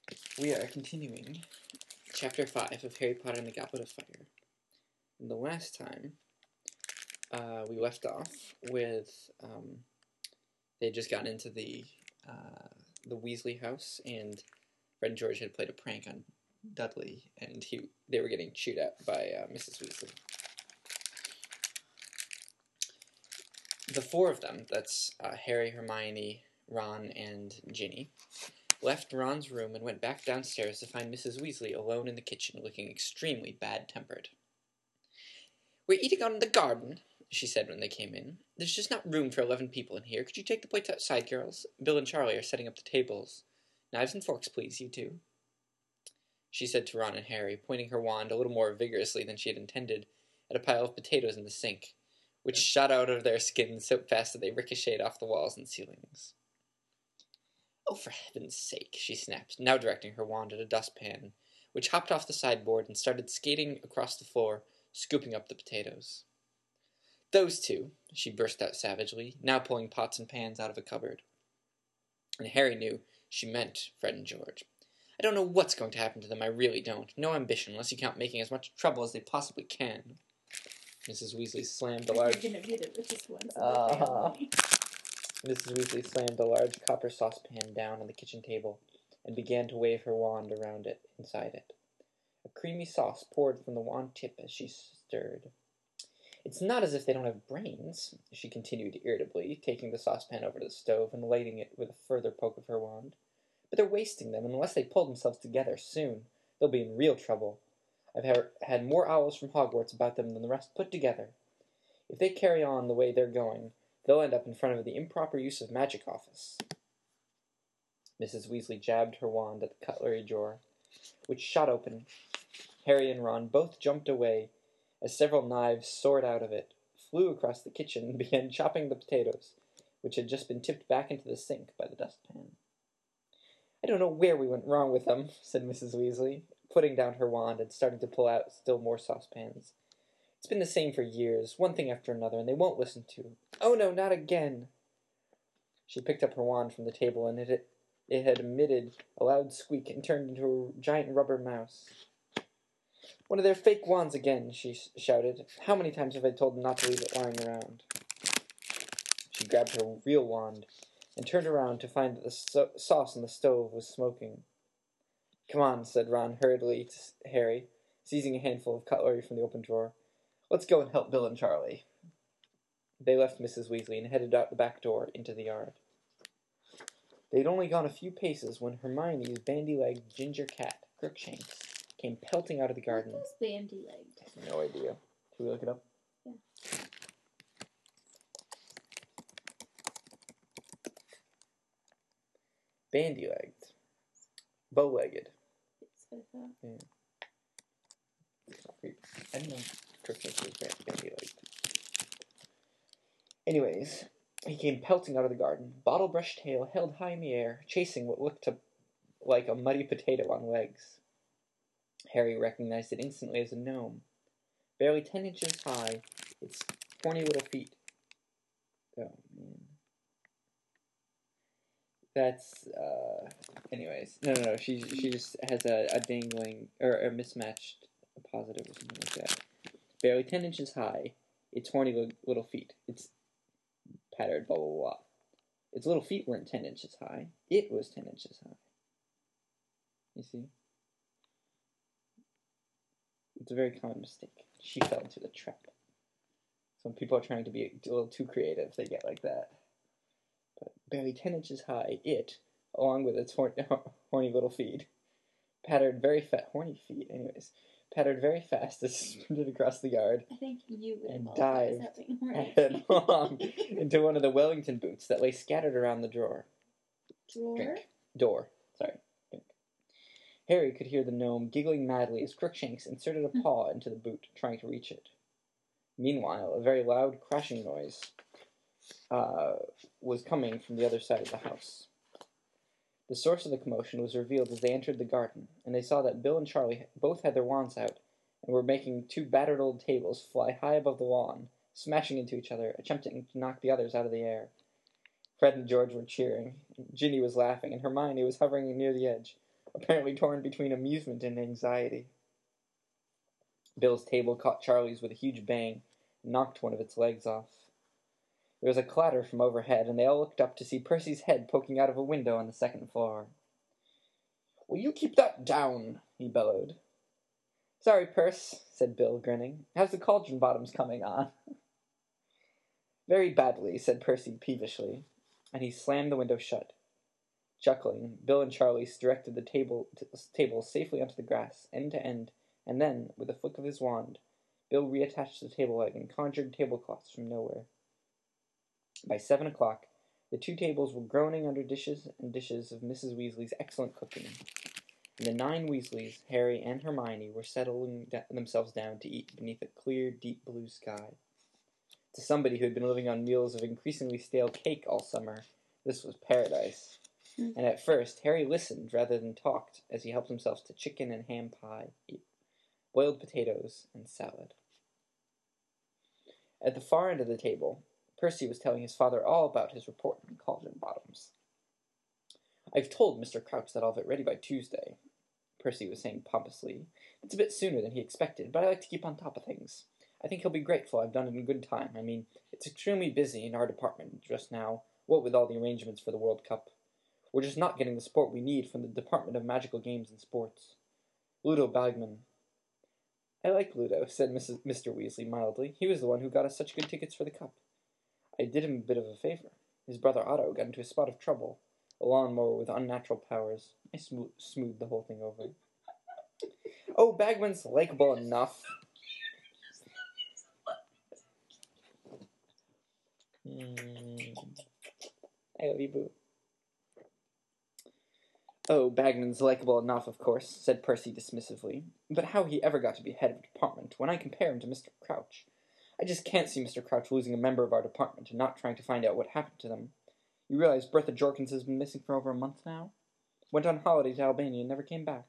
We are continuing Chapter 5 of Harry Potter and the Goblet of Fire. And the last time, we left off with, they had just gotten into the Weasley house, and Fred and George had played a prank on Dudley, and they were getting chewed at by Mrs. Weasley. The four of them, that's Harry, Hermione, Ron, and Ginny, left Ron's room and went back downstairs to find Mrs. Weasley alone in the kitchen, looking extremely bad-tempered. "We're eating out in the garden," she said when they came in. "There's just not room for 11 people in here. Could you take the plates outside, girls? Bill and Charlie are setting up the tables. Knives and forks, please, you two," she said to Ron and Harry, pointing her wand a little more vigorously than she had intended at a pile of potatoes in the sink, which shot out of their skins so fast that they ricocheted off the walls and ceilings. "Oh, for heaven's sake," she snapped, now directing her wand at a dustpan, which hopped off the sideboard and started skating across the floor, scooping up the potatoes. "Those two," she burst out savagely, now pulling pots and pans out of a cupboard. And Harry knew she meant Fred and George. "I don't know what's going to happen to them, I really don't. No ambition, unless you count making as much trouble as they possibly can." Mrs. Weasley slammed a large... You're gonna be the richest ones in Uh-huh. the family. Mrs. Weasley slammed a large copper saucepan down on the kitchen table and began to wave her wand around it, inside it. A creamy sauce poured from the wand tip as she stirred. "It's not as if they don't have brains," she continued irritably, taking the saucepan over to the stove and lighting it with a further poke of her wand. "But they're wasting them, and unless they pull themselves together soon, they'll be in real trouble. I've had more owls from Hogwarts about them than the rest put together. If they carry on the way they're going, they'll end up in front of the improper use of magic office." Mrs. Weasley jabbed her wand at the cutlery drawer, which shot open. Harry and Ron both jumped away as several knives soared out of it, flew across the kitchen, and began chopping the potatoes, which had just been tipped back into the sink by the dustpan. "I don't know where we went wrong with them," said Mrs. Weasley, putting down her wand and starting to pull out still more saucepans. "It's been the same for years, one thing after another, and they won't listen to. Oh no, not again!" She picked up her wand from the table, and it had emitted a loud squeak and turned into a giant rubber mouse. "One of their fake wands again," she shouted. "How many times have I told them not to leave it lying around?" She grabbed her real wand and turned around to find that the sauce on the stove was smoking. "Come on," said Ron hurriedly to Harry, seizing a handful of cutlery from the open drawer. "Let's go and help Bill and Charlie." They left Mrs. Weasley and headed out the back door into the yard. They'd only gone a few paces when Hermione's bandy-legged ginger cat, Crookshanks, came pelting out of the garden. What is bandy-legged? I have no idea. Should we look it up? Yeah. Bandy-legged. Bow-legged. That's what I thought. Yeah. I didn't know Crookshanks was bandy-legged. Anyways, he came pelting out of the garden, bottle-brush tail held high in the air, chasing what looked like a muddy potato on legs. Harry recognized it instantly as a gnome. Barely 10 inches high, its horny little feet... Oh, man. That's, anyways. No. She just has a dangling, or a mismatched positive or something like that. Barely 10 inches high, its horny little feet. It's patterned, blah, blah, blah. Its little feet weren't 10 inches high. It was 10 inches high. You see? It's a very common mistake. She fell into the trap. Some people are trying to be a little too creative. They get like that. But barely 10 inches high, it, along with its horny little feet, pattered very fast as it sprinted across the yard. I think you would and qualify as dived having horny headlong into one of the Wellington boots that lay scattered around the drawer. Door. Harry could hear the gnome giggling madly as Crookshanks inserted a paw into the boot, trying to reach it. Meanwhile, a very loud crashing noise was coming from the other side of the house. The source of the commotion was revealed as they entered the garden, and they saw that Bill and Charlie both had their wands out and were making two battered old tables fly high above the lawn, smashing into each other, attempting to knock the others out of the air. Fred and George were cheering, Ginny was laughing, and Hermione was hovering near the edge, apparently torn between amusement and anxiety. Bill's table caught Charlie's with a huge bang and knocked one of its legs off. There was a clatter from overhead, and they all looked up to see Percy's head poking out of a window on the second floor. "Will you keep that down?" he bellowed. "Sorry, Perce," said Bill, grinning. "How's the cauldron bottoms coming on?" "Very badly," said Percy peevishly, and he slammed the window shut. Chuckling, Bill and Charlie directed the table safely onto the grass, end to end, and then, with a flick of his wand, Bill reattached the table leg and conjured tablecloths from nowhere. By 7 o'clock, the two tables were groaning under dishes and dishes of Mrs. Weasley's excellent cooking, and the 9 Weasleys, Harry and Hermione, were settling themselves down to eat beneath a clear, deep blue sky. To somebody who had been living on meals of increasingly stale cake all summer, this was paradise. And at first, Harry listened rather than talked as he helped himself to chicken and ham pie, boiled potatoes, and salad. At the far end of the table, Percy was telling his father all about his report on cauldron bottoms. "I've told Mr. Crouch that I'll have it ready by Tuesday," Percy was saying pompously. "It's a bit sooner than he expected, but I like to keep on top of things. I think he'll be grateful I've done it in good time. I mean, it's extremely busy in our department just now, what with all the arrangements for the World Cup. We're just not getting the support we need from the Department of Magical Games and Sports. Ludo Bagman." "I like Ludo," said Mr. Weasley mildly. "He was the one who got us such good tickets for the Cup. I did him a bit of a favor. His brother Otto got into a spot of trouble, a lawnmower with unnatural powers. I smoothed the whole thing over." "Oh, Bagman's likable enough." I love you, boo. "Oh, Bagman's likable enough, of course," said Percy dismissively. "But how he ever got to be head of a department, when I compare him to Mr. Crouch. I just can't see Mr. Crouch losing a member of our department and not trying to find out what happened to them. You realize Bertha Jorkins has been missing for over a month now? Went on holiday to Albania and never came back."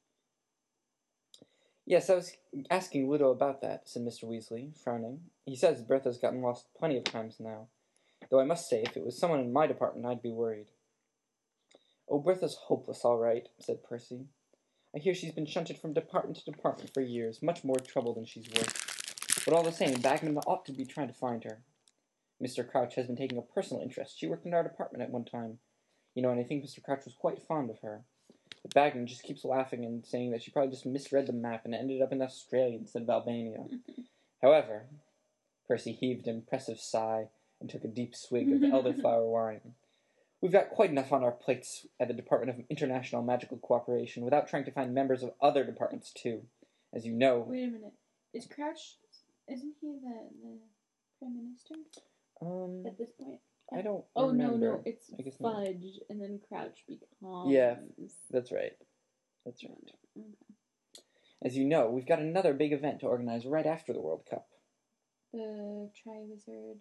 "Yes, I was asking Ludo about that," said Mr. Weasley, frowning. "He says Bertha's gotten lost plenty of times now. Though I must say, if it was someone in my department, I'd be worried." "Oh, Bertha's hopeless, all right," said Percy. "I hear she's been shunted from department to department for years, much more trouble than she's worth. But all the same, Bagman ought to be trying to find her. Mr. Crouch has been taking a personal interest. She worked in our department at one time, and I think Mr. Crouch was quite fond of her. But Bagman just keeps laughing and saying that she probably just misread the map and ended up in Australia instead of Albania. However," Percy heaved an impressive sigh and took a deep swig of elderflower wine, "we've got quite enough on our plates at the Department of International Magical Cooperation without trying to find members of other departments, too. As you know..." Wait a minute. Is Crouch... Isn't he the Prime Minister? At this point? I don't remember. remember. No, it's Fudge, and then Crouch becomes... Yeah, that's right. That's right. Okay. As you know, we've got another big event to organize right after the World Cup. The Triwizard.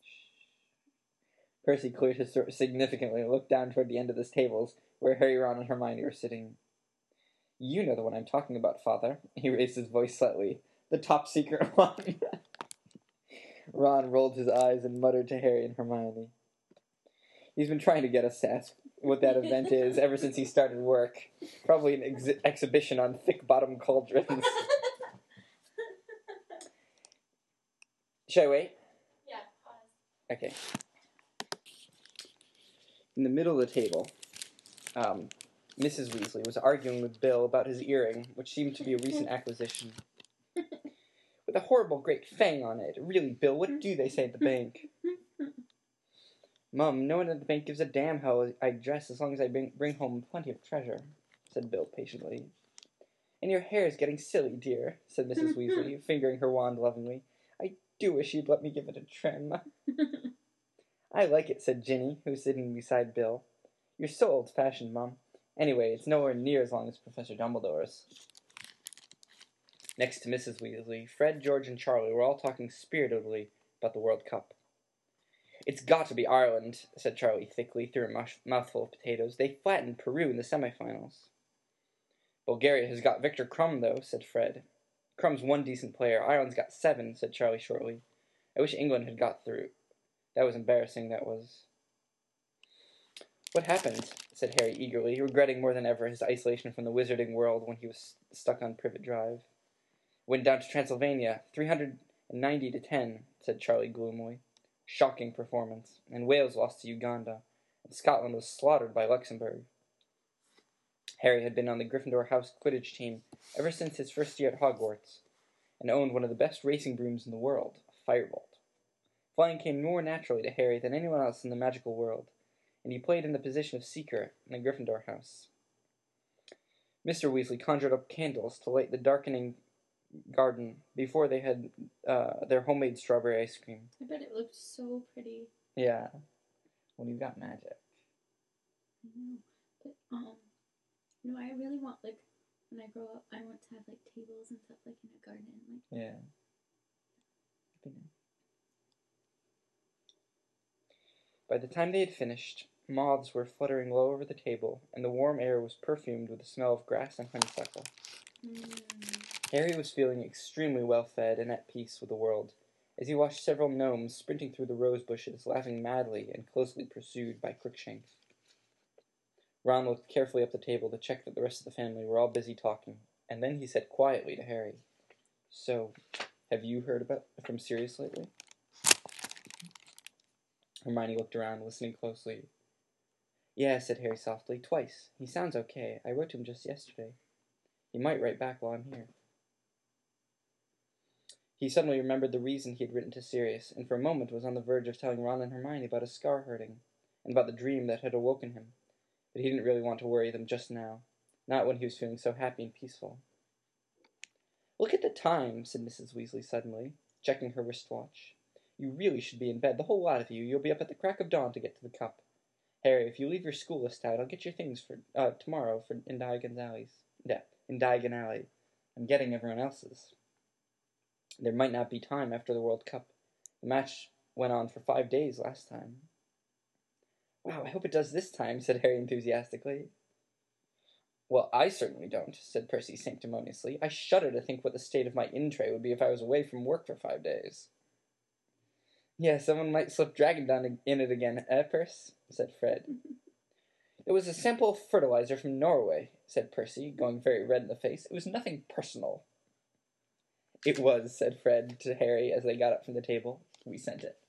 Percy cleared his throat significantly and looked down toward the end of the tables, where Harry, Ron, and Hermione were sitting. "You know the one I'm talking about, Father." He raised his voice slightly. "The top secret one." Ron rolled his eyes and muttered to Harry and Hermione. "He's been trying to get us to ask what that event is ever since he started work. Probably an exhibition on thick-bottom cauldrons." Should I wait? Yeah, pause. Okay. In the middle of the table, Mrs. Weasley was arguing with Bill about his earring, which seemed to be a recent acquisition. "With a horrible great fang on it. Really, Bill, what do they say at the bank?" "Mum, no one at the bank gives a damn how I dress as long as I bring home plenty of treasure," said Bill patiently. "And your hair's getting silly, dear," said Mrs. Weasley, fingering her wand lovingly. "I do wish you'd let me give it a trim." "I like it," said Ginny, who was sitting beside Bill. "You're so old-fashioned, Mum. Anyway, it's nowhere near as long as Professor Dumbledore's." Next to Mrs. Weasley, Fred, George, and Charlie were all talking spiritedly about the World Cup. "It's got to be Ireland," said Charlie thickly through a mouthful of potatoes. "They flattened Peru in the semifinals." "Bulgaria has got Victor Krum, though," said Fred. "Krum's one decent player. Ireland's got 7, said Charlie shortly. "I wish England had got through. That was embarrassing, that was." What happened? Said Harry eagerly, regretting more than ever his isolation from the wizarding world when he was stuck on Privet Drive. Went down to Transylvania, 390 to 10, said Charlie gloomily. Shocking performance. And Wales lost to Uganda, and Scotland was slaughtered by Luxembourg. Harry had been on the Gryffindor House Quidditch team ever since his first year at Hogwarts, and owned one of the best racing brooms in the world, a Firebolt. Flying came more naturally to Harry than anyone else in the magical world, and he played in the position of Seeker in the Gryffindor house. Mr. Weasley conjured up candles to light the darkening garden before they had their homemade strawberry ice cream. I bet it looked so pretty. Yeah. Well, you've got magic. I know. But, no, I really want, like, when I grow up, I want to have, like, tables and stuff, like, in a garden. Like. Yeah. By the time they had finished, moths were fluttering low over the table, and the warm air was perfumed with the smell of grass and honeysuckle. Harry was feeling extremely well fed and at peace with the world, as he watched several gnomes sprinting through the rose bushes, laughing madly and closely pursued by Crookshanks. Ron looked carefully up the table to check that the rest of the family were all busy talking, and then he said quietly to Harry, "So, have you heard from Sirius lately?" Hermione looked around, listening closely. "Yeah," said Harry softly, "twice. He sounds okay. I wrote to him just yesterday. He might write back while I'm here." He suddenly remembered the reason he had written to Sirius, and for a moment was on the verge of telling Ron and Hermione about his scar hurting, and about the dream that had awoken him. But he didn't really want to worry them just now, not when he was feeling so happy and peaceful. "Look at the time," said Mrs. Weasley suddenly, checking her wristwatch. "You really should be in bed, the whole lot of you. You'll be up at the crack of dawn to get to the cup. Harry, if you leave your school list out, I'll get your things for tomorrow in Diagon Alley. Yeah, in Diagon Alley. I'm getting everyone else's. There might not be time after the World Cup. The match went on for 5 days last time." "Wow, I hope it does this time," said Harry enthusiastically. "Well, I certainly don't," said Percy sanctimoniously. "I shudder to think what the state of my in-tray would be if I was away from work for 5 days." "Yeah, someone might slip Dragon down in it again, Percy?" said Fred. "It was a sample of fertilizer from Norway," said Percy, going very red in the face. "It was nothing personal." "It was," said Fred to Harry as they got up from the table. "We sent it."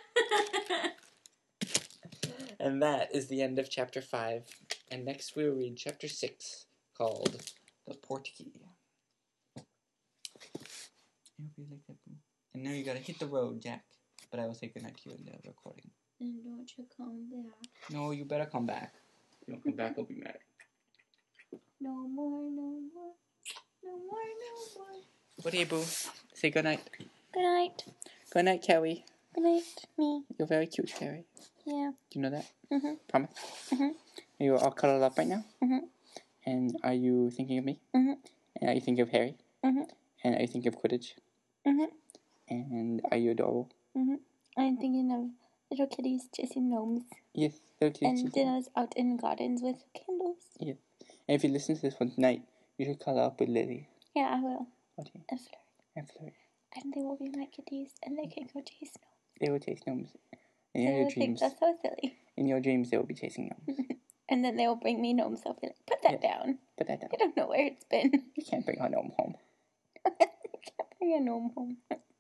And that is the end of Chapter 5. And next we will read Chapter 6, called The Portkey. I hope you like that. And now you gotta hit the road, Jack. But I will say goodnight to you in the recording. And don't you come back. No, you better come back. If you don't come back, I'll be mad. No more, no more. No more, no more. What do you, boo? Say goodnight. Good night. Good night, Carrie. Good night, me. You're very cute, Carrie. Yeah. Do you know that? Mm-hmm. Promise? Mm-hmm. Are you all cuddled up right now? Mm-hmm. And are you thinking of me? Mm-hmm. And are you thinking of Harry? Mm-hmm. And are you thinking of Quidditch? Mm-hmm. And are you adorable? Mm-hmm. I'm thinking of little kitties chasing gnomes. Yes, little kitties. And dinners out in gardens with candles. Yes. And if you listen to this one tonight, you should cuddle up with Lily. Yeah, I will. Okay. And Fleur. And Fleur. And they will be my kitties, and they can go chase gnomes. They will chase gnomes. In They your will dreams. think that's so silly. In your dreams, they will be chasing gnomes. And then they will bring me gnomes. I'll be like, put that down. Put that down. I don't know where it's been. You can't bring a gnome home. You can't bring a gnome home.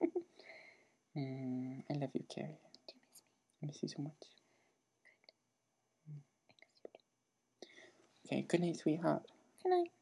I love you, Carrie. Do you miss me? I miss you so much. Good. Okay, good night, sweetheart. Good night.